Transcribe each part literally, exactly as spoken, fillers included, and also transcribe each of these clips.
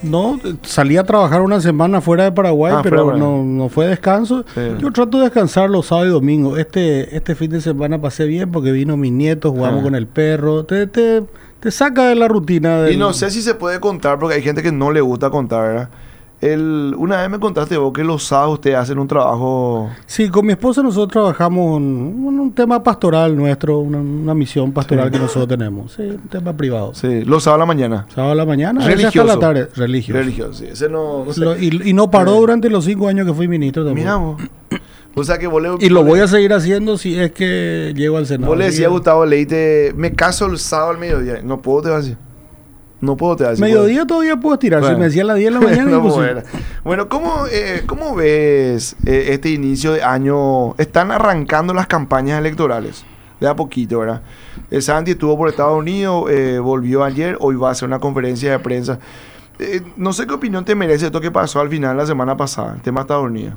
No, salí a trabajar una semana fuera de Paraguay, Ah, pero fuera, no, no fue descanso. Sí. Yo trato de descansar los sábados y domingos. Este, este fin de semana pasé bien porque vino mi nieto, jugamos Ah. con el perro. Te, te, te saca de la rutina. Del... Y no sé si se puede contar, porque hay gente que no le gusta contar, ¿verdad? El, una vez me contaste vos que los sábados ustedes hacen un trabajo... Sí, con mi esposa nosotros trabajamos en un, un tema pastoral nuestro, una, una misión pastoral Sí. que nosotros tenemos. Sí, un tema privado. Sí, los sábados a la mañana. Sábado a la mañana, a veces hasta Religioso. la tarde. Religioso. Religioso, sí. Ese no... no sé. Lo- y, y no paró Eh. durante los cinco años que fui ministro tampoco. Mira vos. O sea que vos le... Y lo voy a seguir haciendo si es que llego al Senado. Vos le Así decías a que- Gustavo Leite, me caso el sábado al mediodía. No puedo, te vas a decir. No puedo, te vas a decir. Mediodía todavía puedo estirar. Bueno. Si me decía a las diez de la mañana, No imposible. puedo, era. Bueno, ¿cómo, eh, ¿cómo ves eh, este inicio de año? Están arrancando las campañas electorales. De a poquito, ¿verdad? El Santi estuvo por Estados Unidos, eh, volvió ayer, hoy va a hacer una conferencia de prensa. Eh, no sé qué opinión te merece esto que pasó al final la semana pasada, el tema de Estados Unidos.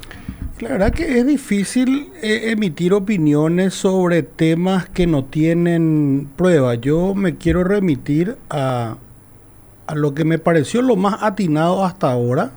La verdad que es difícil eh, emitir opiniones sobre temas que no tienen prueba. Yo me quiero remitir a, a lo que me pareció lo más atinado hasta ahora.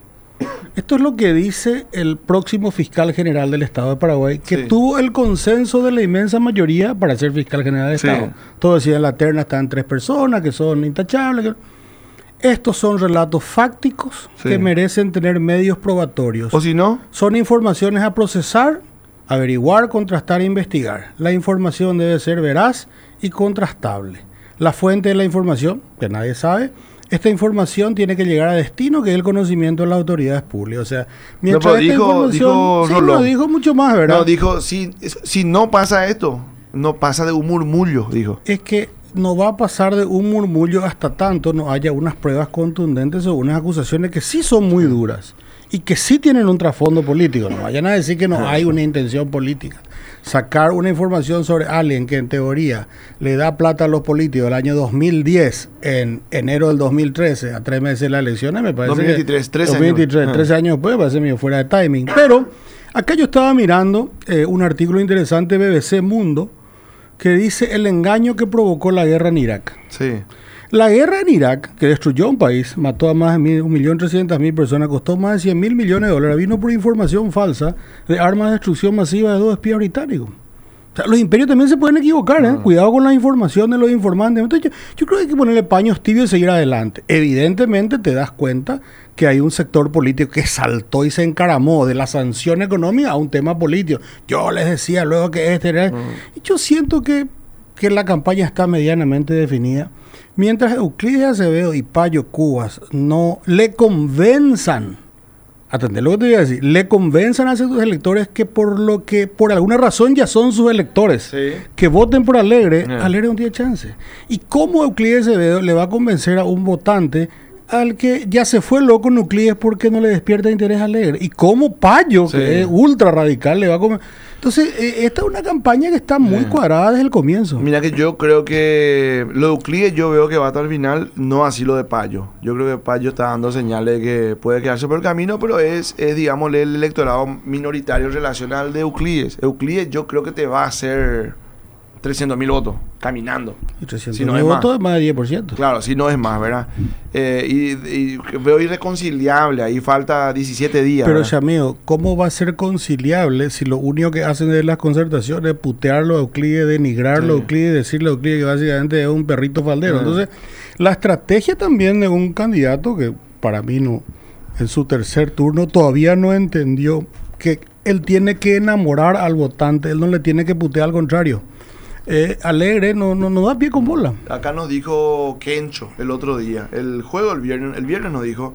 Esto es lo que dice el próximo fiscal general del Estado de Paraguay, que Sí. tuvo el consenso de la inmensa mayoría para ser fiscal general del Sí. Estado. Todos decían en la terna están tres personas que son intachables. que- Estos son relatos fácticos Sí. que merecen tener medios probatorios. O si no, Son informaciones a procesar, averiguar, contrastar e investigar. La información debe ser veraz y contrastable. La fuente de la información, que nadie sabe, esta información tiene que llegar a destino, que es el conocimiento de las autoridades públicas. O sea, mientras pero esta dijo- información... dijo sí, Rolón. no, dijo mucho más, ¿verdad? no, dijo, si, si no pasa esto, no pasa de un murmullo, dijo. Es que no va a pasar de un murmullo hasta tanto no haya unas pruebas contundentes o unas acusaciones que sí son muy duras y que sí tienen un trasfondo político. No vayan a decir que no hay una intención política. Sacar una información sobre alguien que en teoría le da plata a los políticos el año dos mil diez, en enero del dos mil trece, a tres meses de las elecciones, me parece dos mil veintitrés, que... trece dos mil veintitrés, años. trece años después, me parece medio fuera de timing. Pero acá yo estaba mirando eh, un artículo interesante de B B C Mundo que dice el engaño que provocó la guerra en Irak. Sí. La guerra en Irak, que destruyó un país, mató a más de mil- un millón trescientas mil personas, costó más de cien mil millones de dólares, vino por información falsa de armas de destrucción masiva de dos espías británicos. O sea, los imperios también se pueden equivocar, ¿eh? Ah. Cuidado con la información de los informantes. Entonces, yo, yo creo que hay que ponerle paños tibios y seguir adelante. Evidentemente te das cuenta que hay un sector político que saltó y se encaramó de la sanción económica a un tema político. Yo les decía luego que este era... Y yo siento que, que la campaña está medianamente definida. Mientras Euclides Acevedo y Payo Cubas no le convenzan, atendé lo que te voy a decir, le convenzan a sus electores que por lo que por alguna razón ya son sus electores, Sí. que voten por Alegre, Yeah. Alegre no tiene chance. ¿Y cómo Euclides Acevedo le va a convencer a un votante al que ya se fue loco en Euclides porque no le despierta interés Alegre? ¿Y cómo Payo, Sí. que es ultra radical, le va a convencer? Entonces, eh, esta es una campaña que está muy Yeah. cuadrada desde el comienzo. Mira que yo creo que lo de Euclides yo veo que va hasta el final, no así lo de Payo. Yo creo que Payo está dando señales de que puede quedarse por el camino, pero es, es digamos, el electorado minoritario en relación al de Euclides. Euclides yo creo que te va a hacer trescientos mil votos, caminando. Y trescientos Si no mil es votos más. es más de diez por ciento. Claro, si no es más, ¿verdad? Eh, y, y veo irreconciliable, ahí falta diecisiete días. Pero, ¿verdad? Chameo, ¿cómo va a ser conciliable si lo único que hacen de las concertaciones es putearlo a Euclides, denigrarlo a Sí. Euclides, decirle a Euclides que básicamente es un perrito faldero? Ah. Entonces, la estrategia también de un candidato que para mí no, en su tercer turno todavía no entendió que él tiene que enamorar al votante, él no le tiene que putear, al contrario. Eh, Alegre no, no, no da pie con bola. Acá nos dijo Kencho el otro día, el juego el viernes, el viernes nos dijo,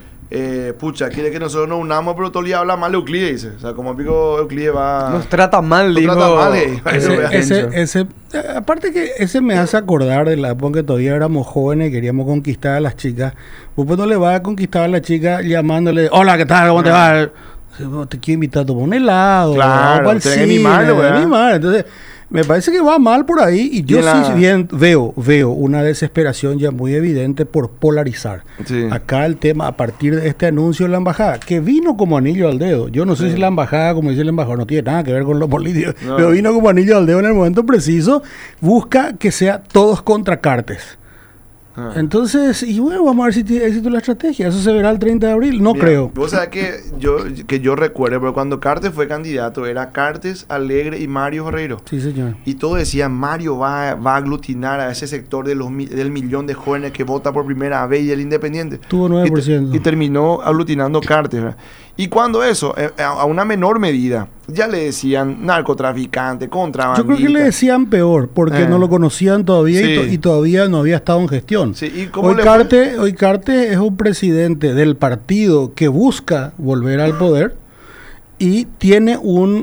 eh, pucha, quiere que nosotros nos unamos, pero todo el día habla mal de Euclides, dice. O sea, como pico Euclides va... Nos trata mal, Nos digo. trata mal, eh. Ese, Eso, ese, ese, eh, aparte que ese me hace acordar de la época que todavía éramos jóvenes y queríamos conquistar a las chicas. Vos pues no le vas a conquistar a la chica llamándole, hola, ¿qué tal? ¿Cómo te va? Te quiero invitar a tomar un helado. Claro, vamos al tenés que cine, animarlo, ¿verdad? animar. Entonces, me parece que va mal por ahí y yo Y en la- sí bien veo, veo una desesperación ya muy evidente por polarizar. Sí. Acá el tema, a partir de este anuncio de la embajada, que vino como anillo al dedo. Yo no sé Sí. si la embajada, como dice el embajador, no tiene nada que ver con lo político, No. pero vino como anillo al dedo en el momento preciso, busca que sea todos contra Cartes. Ah. Entonces, y bueno, vamos a ver si tiene éxito la estrategia. Eso se verá el treinta de abril. No Mira, creo. Vos sabés que yo, que yo recuerdo, pero cuando Cartes fue candidato, era Cartes, Alegre y Mario Ferreiro. Sí, señor. Y todos decían, Mario va, va a aglutinar a ese sector de los, mi- del millón de jóvenes que vota por primera vez y el independiente. Tuvo nueve por ciento. Y, te- y terminó aglutinando Cartes, ¿verdad? Y cuando eso, eh, a, a una menor medida, ya le decían narcotraficante, Yo contrabandista. creo que le decían peor, porque Eh. no lo conocían todavía y, Sí. to- y todavía no había estado en gestión. Sí, ¿y cómo Hoy le Carte, hoy Carte es un presidente del partido que busca volver al poder y tiene un,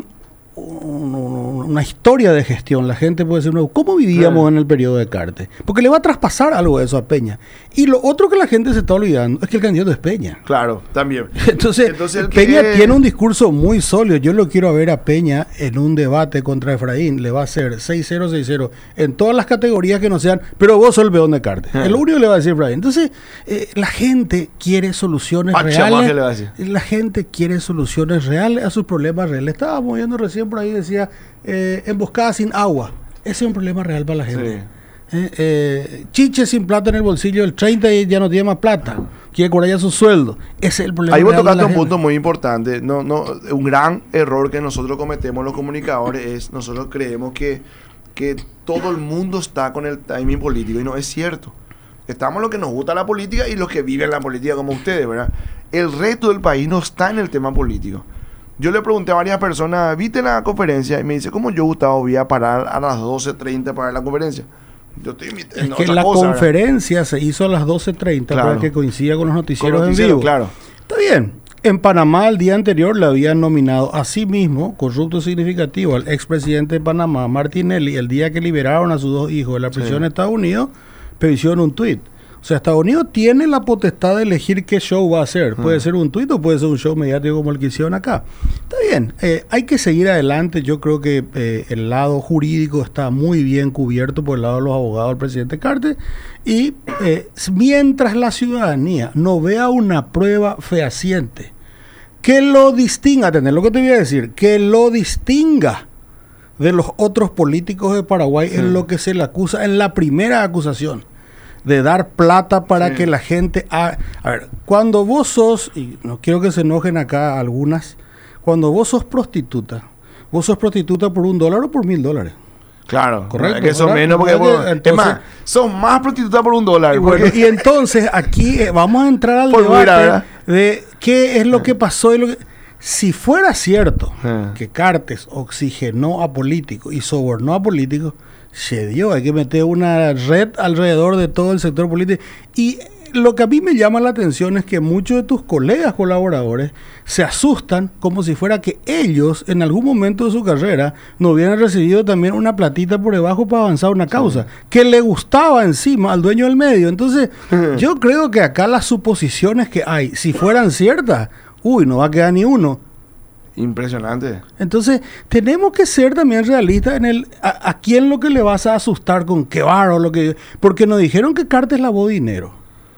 un- un- una historia de gestión. La gente puede decir, "No, ¿cómo vivíamos Claro. en el periodo de Carte?" Porque le va a traspasar algo de eso a Peña. Y lo otro que la gente se está olvidando es que el candidato es Peña. Claro, también. Entonces, Entonces, el Peña que- tiene un discurso muy sólido. Yo lo quiero ver a Peña en un debate contra Efraín. Le va a hacer seis cero, seis cero en todas las categorías que no sean, pero vos sos el peón de Carte. Ah. Es lo único que le va a decir Efraín. Entonces, eh, la gente quiere soluciones Pachamaje reales. le va a decir. La gente quiere soluciones reales a sus problemas reales. Estábamos viendo recién por ahí, decía, eh, emboscada sin agua. Ese es un problema real para la gente. Sí. Eh, eh, chiche sin plata en el bolsillo del treinta y ya no tiene más plata. Quiere cobrar ya su sueldo. Ese es el problema. Ahí vos real de tocaste la un gente. punto muy importante. No, no, un gran error que nosotros cometemos los comunicadores es nosotros creemos que, que todo el mundo está con el timing político y no es cierto. Estamos los que nos gusta la política y los que viven la política como ustedes, ¿verdad? El resto del país no está en el tema político. Yo le pregunté a varias personas, ¿viste la conferencia? Y me dice, ¿cómo yo, Gustavo, voy a parar a las doce treinta para ver la conferencia? Yo estoy en Es que otra la cosa, ¿verdad? conferencia se hizo a las doce treinta Claro. para que coincida con los Con noticieros noticiero, en vivo. claro. Está bien. En Panamá, el día anterior, le habían nominado a sí mismo, corrupto significativo, al expresidente de Panamá, Martinelli, el día que liberaron a sus dos hijos de la prisión Sí. de Estados Unidos, previsió en un tuit. O sea, Estados Unidos tiene la potestad de elegir qué show va a hacer. Puede Ah. ser un tuit o puede ser un show mediático como el que hicieron acá. Está bien, eh, hay que seguir adelante. Yo creo que eh, el lado jurídico está muy bien cubierto por el lado de los abogados del presidente Carter. Y eh, mientras la ciudadanía no vea una prueba fehaciente que lo distinga, tener lo que te voy a decir, que lo distinga de los otros políticos de Paraguay Sí. en lo que se le acusa, en la primera acusación, de dar plata para Sí. que la gente... ha- A ver, cuando vos sos, y no quiero que se enojen acá algunas, cuando vos sos prostituta, vos sos prostituta por un dólar o por mil dólares. Claro, Correcto, que son ¿verdad? menos porque ¿Verdad que bueno, entonces- es más, son más prostitutas por un dólar. Y, bueno, porque- y entonces aquí eh, vamos a entrar al Por debate mira, ¿verdad? de qué es lo que pasó y lo que... Si fuera cierto Ah. que Cartes oxigenó a políticos y sobornó a políticos, se dio, hay que meter una red alrededor de todo el sector político. Y lo que a mí me llama la atención es que muchos de tus colegas colaboradores se asustan como si fuera que ellos en algún momento de su carrera no hubieran recibido también una platita por debajo para avanzar una causa que le gustaba encima al dueño del medio. Entonces yo creo que acá las suposiciones que hay, si fueran ciertas, uy, no va a quedar ni uno. Impresionante. Entonces, tenemos que ser también realistas en el a, a quién lo que le vas a asustar con qué varo, lo que porque nos dijeron que Cartes lavó dinero,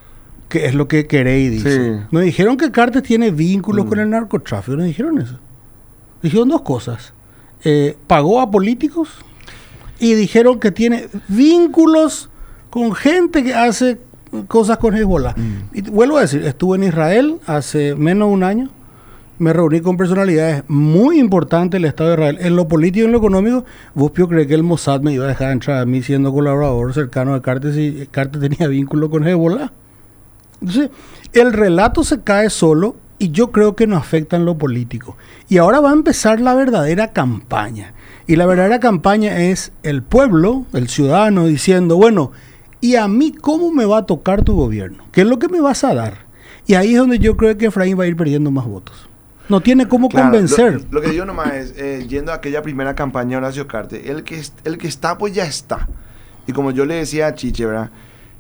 que es lo que queréis dice. Sí. Nos dijeron que Cartes tiene vínculos Mm. con el narcotráfico, nos dijeron eso. Dijeron dos cosas. Eh, pagó a políticos y dijeron que tiene vínculos con gente que hace cosas con Hezbollah. Mm. Y vuelvo a decir, estuve en Israel hace menos de un año. Me reuní con personalidades muy importantes del Estado de Israel. En lo político y en lo económico, vos Pio crees que el Mossad me iba a dejar entrar a mí siendo colaborador cercano de Cartes y Cartes tenía vínculo con Hezbollah. Entonces, el relato se cae solo y yo creo que no afecta en lo político. Y ahora va a empezar la verdadera campaña. Y la verdadera campaña es el pueblo, el ciudadano, diciendo, bueno, ¿y a mí cómo me va a tocar tu gobierno? ¿Qué es lo que me vas a dar? Y ahí es donde yo creo que Efraín va a ir perdiendo más votos. No tiene cómo Claro, convencer. Lo, lo que digo nomás es, eh, yendo a aquella primera campaña de Horacio Cartes, el que, es- el que está, pues ya está. Y como yo le decía a Chiche, ¿verdad?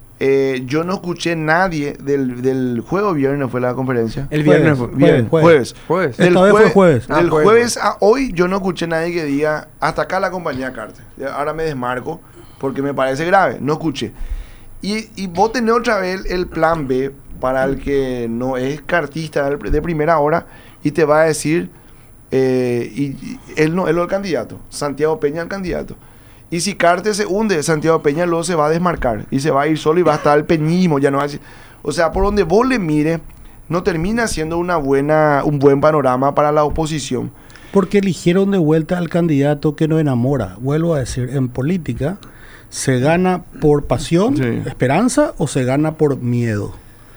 Eh, yo no escuché nadie del, del jueves o viernes fue la conferencia. El Jueves, viernes fue. jueves, Viernes, jueves. jueves. Jueves. Esta Del vez fue jueves. Ah, Del jueves. jueves a hoy yo no escuché nadie que diga, hasta acá la compañía Cartes. Ya, ahora me desmarco porque me parece grave. No escuché. Y, y vos tenés otra vez el plan B para el que no es cartista de de primera hora y te va a decir, eh, y, y él no él no es el candidato, Santiago Peña el candidato. Y si Cartes se hunde, Santiago Peña luego se va a desmarcar y se va a ir solo y va a estar el peñismo, ya no va a decir- O sea, por donde vos le mires, no termina siendo una buena, un buen panorama para la oposición. Porque eligieron de vuelta al candidato que nos enamora. Vuelvo a decir, en política se gana por pasión, Sí. esperanza, o se gana por miedo.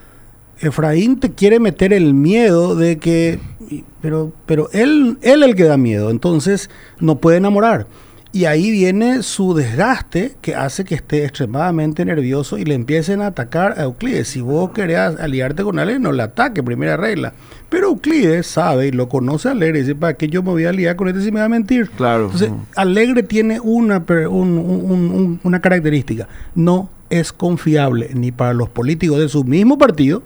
Efraín te quiere meter el miedo de que... y- Pero, pero él, él el que da miedo, entonces no puede enamorar. Y ahí viene su desgaste que hace que esté extremadamente nervioso y le empiecen a atacar a Euclides. Si vos querés aliarte con alguien, no le ataque, primera regla. Pero Euclides sabe y lo conoce a Alegre y dice, ¿para qué yo me voy a aliar con este si me va a mentir? Claro. Entonces, Alegre tiene una, per- un- un- un- una característica. No es confiable ni para los políticos de su mismo partido,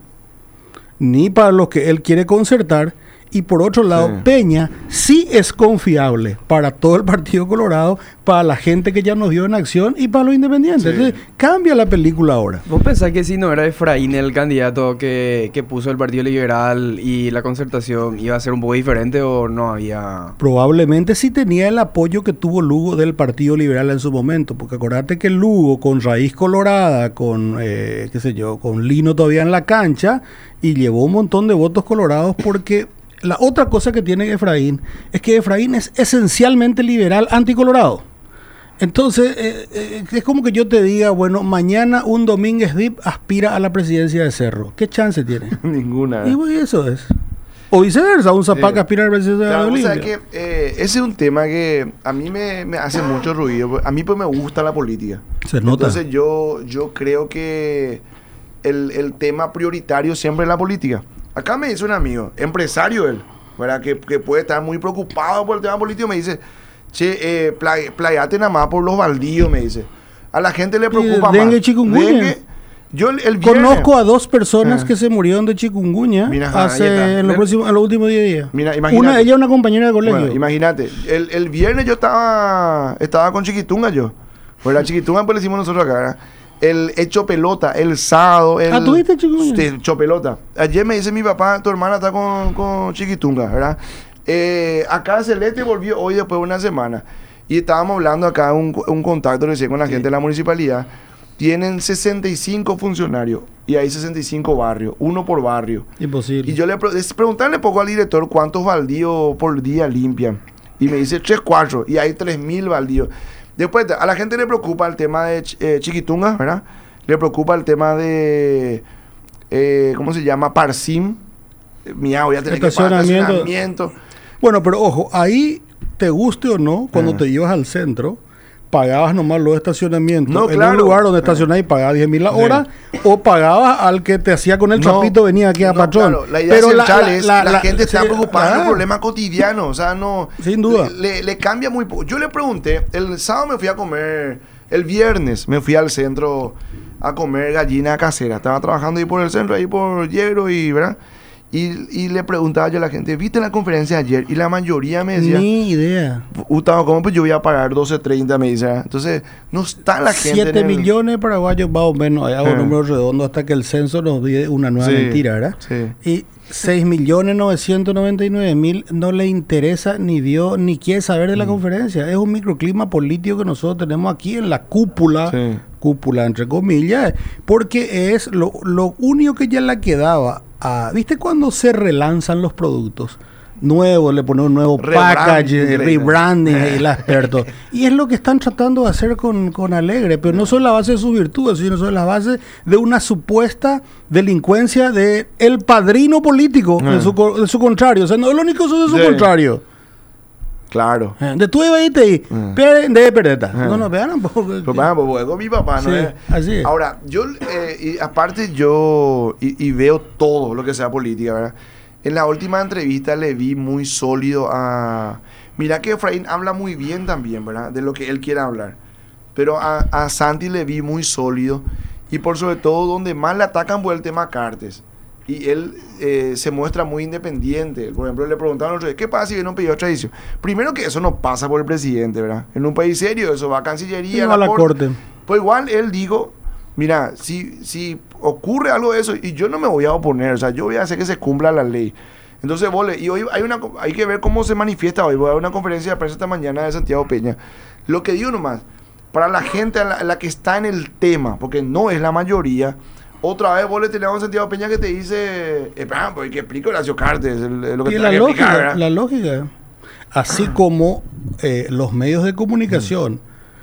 ni para los que él quiere concertar. Y por otro lado, Sí. Peña sí es confiable para todo el Partido Colorado, para la gente que ya nos vio en acción y para los independientes. Sí. Entonces, cambia la película ahora. ¿Vos pensás que si no era Efraín el candidato que, que puso el Partido Liberal y la concertación iba a ser un poco diferente o no había...? Probablemente sí tenía el apoyo que tuvo Lugo del Partido Liberal en su momento, porque acordate que Lugo con raíz colorada, con eh, qué sé yo, con Lino todavía en la cancha, y llevó un montón de votos colorados porque la otra cosa que tiene Efraín es que Efraín es esencialmente liberal anticolorado. Entonces, eh, eh, es como que yo te diga, bueno, mañana un Domínguez Dip aspira a la presidencia de Cerro. ¿Qué chance tiene? Ninguna. Y bueno, eso es. O viceversa, un Zapaca Sí. aspira a la presidencia Claro, de o sea Olimpia. que eh, ese es un tema que a mí me, me hace mucho ruido. A mí pues me gusta la política. Se nota. Entonces yo, yo creo que el, el tema prioritario siempre es la política. Acá me dice un amigo, empresario él, ¿verdad? Que, que puede estar muy preocupado por el tema político. Me dice, che, eh, play, playate nada más por los baldíos, me dice. A la gente le preocupa dengue más. y chikungunya. Dengue. Yo el, el viernes- Conozco a dos personas Ah. que se murieron de chikungunya Mira, ajá, ahí hace está. en los, Ven. próximos, en los últimos diez días. Mira, imagínate. Una, ella es una compañera de colegio. Bueno, imagínate, el, el viernes yo estaba estaba con Chiquitunga yo. Pues la Chiquitunga pues le hicimos nosotros acá, ¿verdad? El hecho pelota, el sábado, el... Ah, ¿tuviste chikungunya? Sí, hecho pelota. Ayer me dice mi papá, tu hermana está con, con Chiquitunga, ¿verdad? Eh, acá Celeste volvió hoy después de una semana. Y estábamos hablando acá, un, un contacto recién con la gente de la municipalidad. Tienen sesenta y cinco funcionarios y hay sesenta y cinco barrios, uno por barrio. Imposible. Y yo le pre- es preguntarle poco al director cuántos baldíos por día limpian. Y me dice tres, cuatro. Y hay tres mil baldíos. Después, a la gente le preocupa el tema de Ch- eh, Chiquitunga, ¿verdad? Le preocupa el tema de... eh, ¿cómo se llama? Parsim. Eh, Miau, ya tenés que pagar Estacionamiento. estacionamiento. Bueno, pero ojo, ahí, te guste o no, cuando Ah. te ibas al centro, pagabas nomás los estacionamientos No, en claro. un lugar donde estacionás y pagabas diez mil la hora, o pagabas al que te hacía con el No, trapito, venía aquí a no, patrón. claro, la idea Pero central es la, la- gente está sí, preocupada por ah, un problema cotidiano. O sea, no. Sin duda. Le, le cambia muy poco. Yo le pregunté, el sábado me fui a comer, el viernes me fui al centro a comer gallina casera. Estaba trabajando ahí por el centro, ahí por Yegro y, ¿verdad? Y, y le preguntaba yo a la gente, ¿viste la conferencia ayer? Y la mayoría me decía, Ni idea. Gustavo, ¿cómo pues yo voy a pagar doce treinta? Me dice, ¿verdad? Entonces, no está la gente. siete en el- millones de paraguayos más o menos, ahí hago Eh. números redondos hasta que el censo nos dé una nueva Sí, mentira, ¿verdad? sí. Y seis millones novecientos noventa y nueve mil no le interesa, ni vio, ni quiere saber de la conferencia. Es un microclima político que nosotros tenemos aquí en la cúpula, Sí. cúpula entre comillas, porque es lo, lo único que ya le quedaba a... ¿Viste cuando se relanzan los productos? Nuevo, le ponen un nuevo Rebranding, package, le- rebranding, y la experto. Y es lo que están tratando de hacer con, con Alegre, pero no son la base de sus virtudes, sino son la base de una supuesta delincuencia de el padrino político Ah. de, su, co- de su contrario. O sea, no es lo único eso de su Sí. contrario. Claro. Eh, De tu iba y te Ah. de perdeta. Ah. No, no, vean. Pues vamos, pues, con mi papá, ¿no? Sí, es? así es. Ahora, yo, eh, y aparte yo, y, y veo todo lo que sea política, ¿verdad? En la última entrevista le vi muy sólido a... Mira que Efraín habla muy bien también, ¿verdad? De lo que él quiere hablar. Pero a, a Santi le vi muy sólido. Y por sobre todo, donde más le atacan por el tema Cartes. Y él eh, se muestra muy independiente. Por ejemplo, le preguntaron otro día, ¿qué pasa si viene un pedido de extradición? Primero que eso no pasa por el presidente, ¿verdad? En un país serio, eso va a Cancillería, No, a la corte. Pues igual él dijo, mira, si, si ocurre algo de eso, y yo no me voy a oponer, o sea, yo voy a hacer que se cumpla la ley. Entonces, vole, y hoy hay una co- hay que ver cómo se manifiesta hoy. Voy a dar una conferencia de prensa esta mañana de Santiago Peña. Lo que digo nomás, para la gente a la, a la que está en el tema, porque no es la mayoría. Otra vez vos le tenés a un Santiago Peña que te dice, eh, pues que explica Horacio Cartes, el- lo que Y te la que lógica, explicar, ¿verdad? la lógica. Así como eh, los medios de comunicación,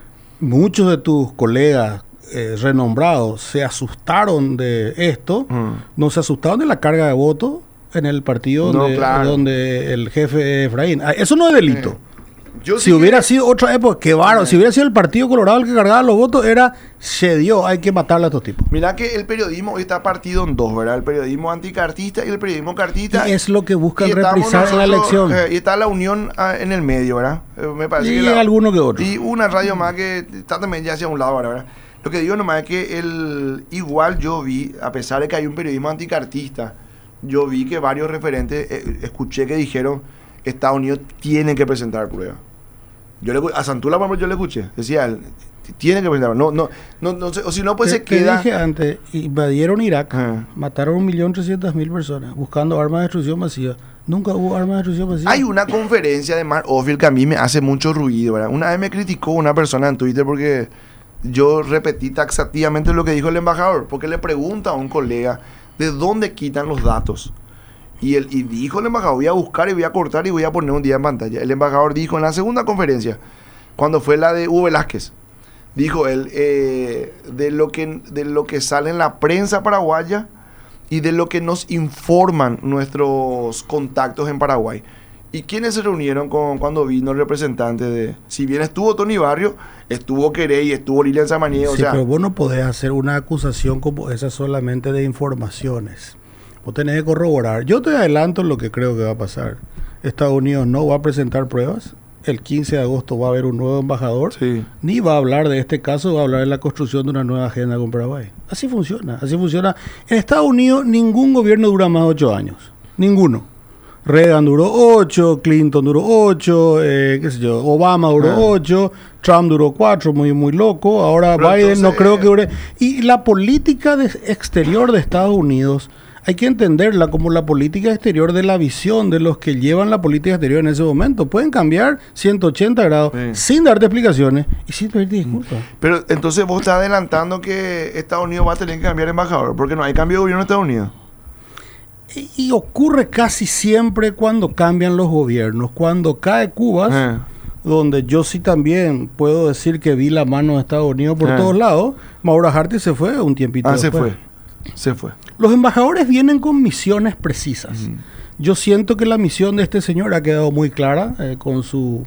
muchos de tus colegas eh, renombrados se asustaron de esto, Mm. no se asustaron de la carga de votos en el partido No, donde, claro. donde el jefe Efraín. Ah, eso no es delito. Eh, Yo Si sí hubiera que- sido otra época, qué bárbaro. Si hubiera sido el Partido Colorado el que cargaba los votos, era se dio, hay que matarle a estos tipos. Mirá que el periodismo hoy está partido en dos, ¿verdad? El periodismo anticartista y el periodismo cartista. Y es lo que buscan Y estamos reprisar en la nosotros, elección. eh, y está la unión ah, en el medio, ¿verdad? Eh, me parece Y que la- alguno que otro. Y una radio más que está también ya hacia un lado ahora, ¿verdad? Lo que digo nomás es que el, igual yo vi, a pesar de que hay un periodismo anticartista, yo vi que varios referentes, eh, escuché que dijeron, Estados Unidos tiene que presentar pruebas. Yo le, a Santula, por ejemplo, yo le escuché, decía, él, tiene que presentar, no, no, no, no sé, o si no, pues te, se te queda... dije antes, invadieron Irak, Ah. mataron un millón trescientas mil personas buscando armas de destrucción masiva. Nunca hubo armas de destrucción masiva. Hay una conferencia de Mark Ofield que a mí me hace mucho ruido, ¿verdad? Una vez me criticó una persona en Twitter porque yo repetí taxativamente lo que dijo el embajador, porque le pregunta a un colega de dónde quitan los datos. Y, el, y dijo el embajador, voy a buscar y voy a cortar y voy a poner un día en pantalla. El embajador dijo en la segunda conferencia, cuando fue la de Hugo Velázquez, dijo él, eh, de, lo que, de lo que sale en la prensa paraguaya y de lo que nos informan nuestros contactos en Paraguay. ¿Y quiénes se reunieron con, cuando vino el representante de... Si bien estuvo Tony Barrio, estuvo Querey, estuvo Lilian Samaniego, Sí, o sea... pero vos no podés hacer una acusación como esa solamente de informaciones. Vos tenés que corroborar. Yo te adelanto lo que creo que va a pasar. Estados Unidos no va a presentar pruebas. El quince de agosto va a haber un nuevo embajador. Sí. Ni va a hablar de este caso, va a hablar de la construcción de una nueva agenda con Paraguay. Así funciona, así funciona. En Estados Unidos ningún gobierno dura más de ocho años. Ninguno. Reagan duró ocho, Clinton duró ocho, eh, qué sé yo, Obama duró Ah. ocho, Trump duró cuatro, muy muy loco. Ahora Pero Biden entonces, no creo que eh, dure. Y la política de- exterior de Estados Unidos hay que entenderla como la política exterior de la visión de los que llevan la política exterior en ese momento. Pueden cambiar ciento ochenta grados Sí. sin darte explicaciones y sin pedirte disculpas. Pero entonces vos estás adelantando que Estados Unidos va a tener que cambiar embajador, porque no hay cambio de gobierno en Estados Unidos. Y, y ocurre casi siempre cuando cambian los gobiernos. Cuando cae Cuba, Ah. donde yo sí también puedo decir que vi la mano de Estados Unidos por Ah. todos lados, Mauro Harty se fue un tiempito Ah, se después. fue. Se fue. Los embajadores vienen con misiones precisas. Yo siento que la misión de este señor ha quedado muy clara eh, con su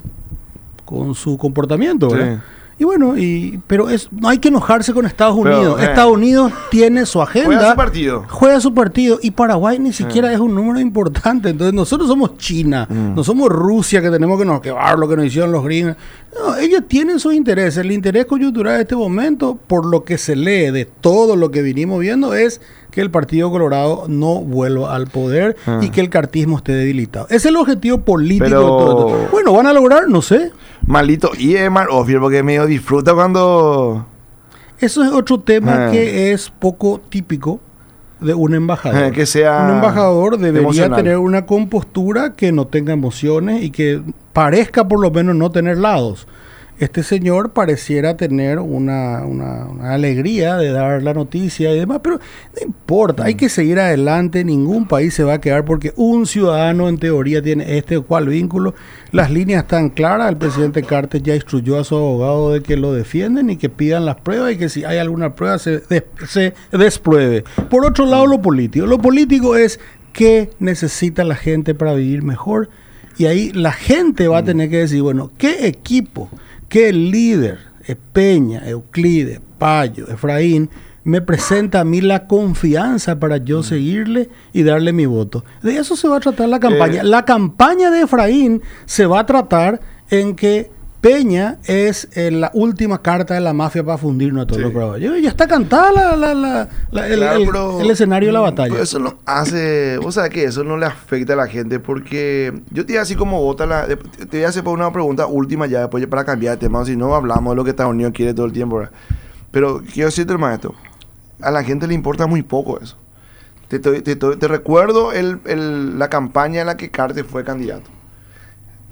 con su comportamiento, ¿verdad? Sí. Y bueno, y pero es no hay que enojarse con Estados Pero, Unidos. eh, Estados Unidos tiene su agenda. Juega su partido. Juega su partido y Paraguay ni siquiera es un número importante. Entonces nosotros somos China, Mm. no somos Rusia que tenemos que nos quebrar lo que nos hicieron los gringos. No, ellos tienen sus intereses. El interés coyuntural de este momento, por lo que se lee de todo lo que vinimos viendo, es que el Partido Colorado no vuelva al poder Ah. y que el cartismo esté debilitado. Ese es el objetivo político Pero- de todo esto. Bueno, ¿van a lograr? No sé. Malito. Y es Mark Ofield, porque medio disfruta cuando... Eso es otro tema Ah. que es poco típico de un embajador. Eh, que sea un embajador debería emocional. tener una compostura que no tenga emociones y que parezca por lo menos no tener lados. Este señor pareciera tener una, una- una alegría de dar la noticia y demás, pero no importa, hay que seguir adelante, ningún país se va a quedar porque un ciudadano en teoría tiene este o cual vínculo. Las líneas están claras, el presidente Cartes ya instruyó a su abogado de que lo defienden y que pidan las pruebas y que si hay alguna prueba se, des- se despruebe. Por otro lado, lo político. Lo político es qué necesita la gente para vivir mejor y ahí la gente va a tener que decir, bueno, ¿qué equipo? ¿Qué líder, eh, Peña, Euclides, Payo, Efraín, me presenta a mí la confianza para yo seguirle y darle mi voto? De eso se va a tratar la campaña. Eh. La campaña de Efraín se va a tratar en que Peña es eh, la última carta de la mafia para fundirnos a todos Sí. los paraguayos. Ya está cantada la, la- la- la- el, Claro, el- pero- el escenario de la batalla. Pero eso no hace... Vos sabés que eso no le afecta a la gente porque... Yo te digo así como vota la... Te te voy a hacer por una pregunta última ya después para cambiar de tema. Si no hablamos de lo que Estados Unidos quiere todo el tiempo, ¿verdad? Pero quiero decirte, hermano, esto. A la gente le importa muy poco eso. Te, te- te- te- te recuerdo el- el- la campaña en la que Cartes fue candidato.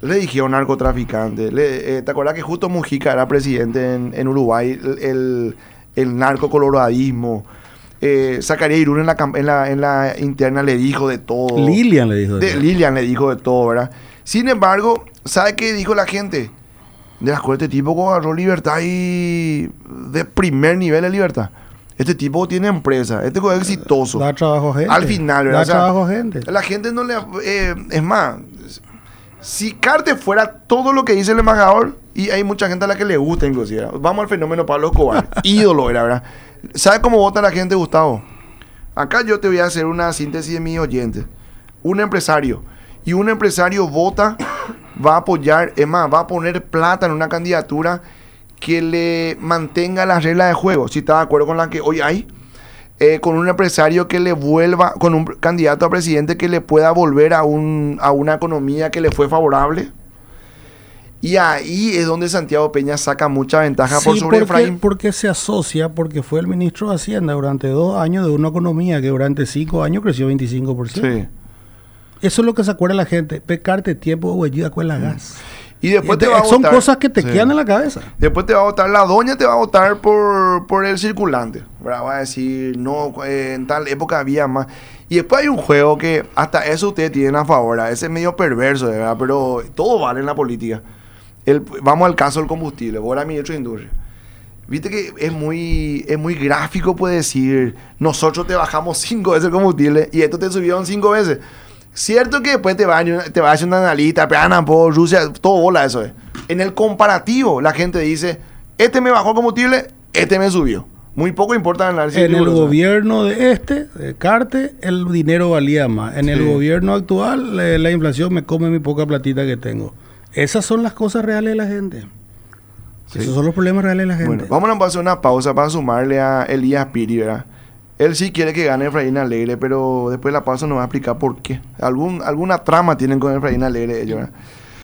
le dijeron narcotraficante. Le, eh, ¿Te acuerdas que justo Mujica era presidente en, en Uruguay? El, el, el narcocoloradismo. Eh, Zacarías Irún en la, en, la, en la interna le dijo de todo. Lilian le dijo de, de todo. Lilian le dijo de todo, ¿verdad? Sin embargo, ¿sabe qué dijo la gente? De las cuales este tipo agarró libertad y de primer nivel de libertad. Este tipo tiene empresa, este tipo es exitoso. Da trabajo a gente. Al final, ¿verdad? Da O sea, trabajo a gente. La gente no le... Eh, es más, si Carte fuera todo lo que dice el embajador, y hay mucha gente a la que le gusta inclusive. Vamos al fenómeno Pablo Escobar. Ídolo era, ¿verdad? ¿Sabes cómo vota la gente, Gustavo? Acá yo te voy a hacer una síntesis de mis oyentes. Un empresario. Y un empresario vota, va a apoyar, es más, va a poner plata en una candidatura que le mantenga las reglas de juego. Si está de acuerdo con la que hoy hay, eh, con un empresario que le vuelva, con un candidato a presidente que le pueda volver a, un, a una economía que le fue favorable. Y ahí es donde Santiago Peña saca mucha ventaja Sí, por sobre porque, Efraín. porque se asocia, porque fue el ministro de Hacienda durante dos años de una economía que durante cinco años creció veinticinco por ciento. Sí. Eso es lo que se acuerda la gente. Pecarte tiempo, güey, con la gas. Y después te Este, va a son votar, cosas que te sí. quedan en la cabeza. Después te va a votar, la doña te va a votar por, por el circulante, ¿verdad? Va a decir, no, eh, en tal época había más. Y después hay un juego que hasta eso ustedes tienen a favor, ¿verdad? Ese es medio perverso, ¿verdad? Pero todo vale en la política. El, vamos al caso del combustible, ahora ministro de Industria. Viste que es muy, es muy gráfico, puede decir, nosotros te bajamos cinco veces el combustible y esto te subieron cinco veces. Cierto que después te va a, te va a hacer una analista, pero por Rusia, todo bola eso es. En el comparativo, la gente dice, este me bajó el combustible, este me subió. Muy poco importa el análisis. En el gobierno de este, de Carte, el dinero valía más. En Sí. el gobierno actual, la, la inflación me come mi poca platita que tengo. Esas son las cosas reales de la gente. Sí. Esos son los problemas reales de la gente. Bueno, vamos a hacer una pausa para sumarle a Elías Piri, ¿verdad? Él sí quiere que gane Efraín Alegre, pero después de la pausa nos va a explicar por qué. Algún, alguna trama tienen con Efraín Alegre ellos, ¿verdad?